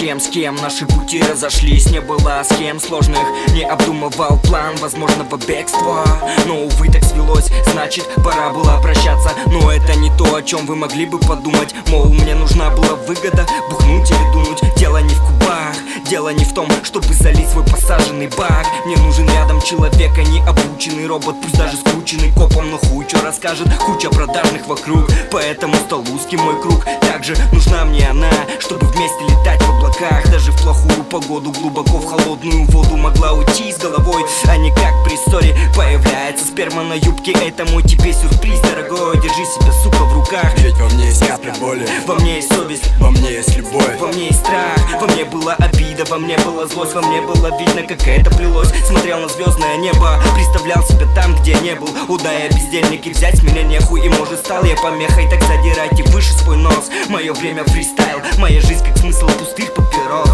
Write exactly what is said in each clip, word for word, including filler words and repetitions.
зачем, с кем наши пути разошлись. Не было схем сложных, не обдумывал план возможного бегства. Но, увы, так свелось, значит, пора было прощаться. Но это не то, о чем вы могли бы подумать. Мол, мне нужна была выгода, бухнуть или дунуть. Дело не в кубах, дело не в том, чтобы залить свой посаженный бак. Мне нужен рядом человек, а не обученный робот. Пусть даже скрученный копом, но хуй что расскажет. Куча продажных вокруг, поэтому стал узкий мой круг. Также нужна мне она, чтобы вместе летать в облаках. Даже в плохую погоду глубоко в холодную воду могла уйти с головой, а не как при ссоре появляется сперма на юбке. Это мой тебе сюрприз, дорогой. Держи себя, сука, в руках. Ведь во мне есть капля боли, во мне есть совесть, во мне есть любовь, во мне есть страх, во мне была обида, во мне была злость, во мне было видно, как это плелось. Смотрел на звездное небо, представлял себя там, где не был. Уда я бездельник, и взять с меня нехуй. И может стал я помехой, так задирайте выше свой нос. Мое время фристайл, моя жизнь как смысл пустых папирос.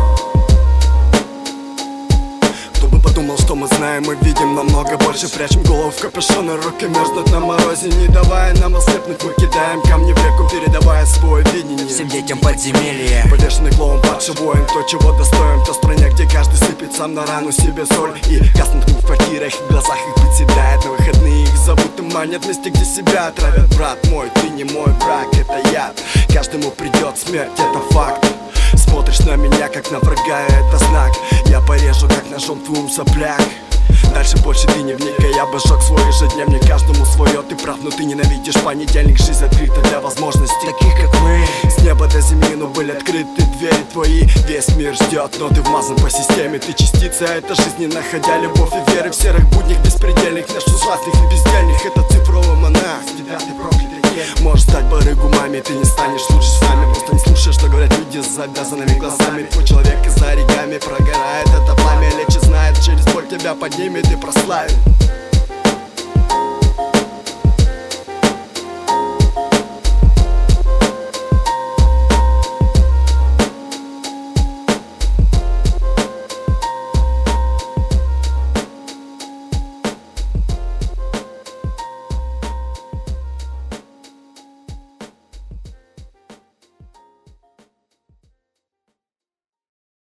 Подумал, что мы знаем и видим намного больше. Прячем голову в капюшон, и руки мерзнут на морозе. Не давая нам ослепнуть, мы кидаем камни в реку, передавая свое видение всем детям подземелья. Повешенный клоун, падший воин, то, чего достоин. В той стране, где каждый сыпет сам на рану себе соль. И гаснут в квартирах, и в глазах их председает. На выходные их зовут и манят в месте, где себя травят. Брат мой, ты не мой враг, это яд. Каждому придет смерть, это факт. Смотришь на меня, как на врага, это знак. Я порежу, как ножом твоим сопляк. Дальше больше ты не вникай, я бы сжег свой ежедневник. Каждому свое, ты прав, но ты ненавидишь понедельник. Жизнь открыта для возможностей таких, как мы. С неба до земли, но были открыты двери твои. Весь мир ждет, но ты вмазан по системе. Ты частица этой жизни, находя любовь и веры в серых буднях беспредельных. Наш ужасных и бездельных, это цифровой монах. Тебя ты проклятый. Можешь стать барыгу маме, ты не станешь лучше с нами. Просто не слушай, что говорят люди с завязанными глазами. Твой человек из-за оригами прогорает это пламя. Лечит, знает, через боль тебя поднимет и прославит.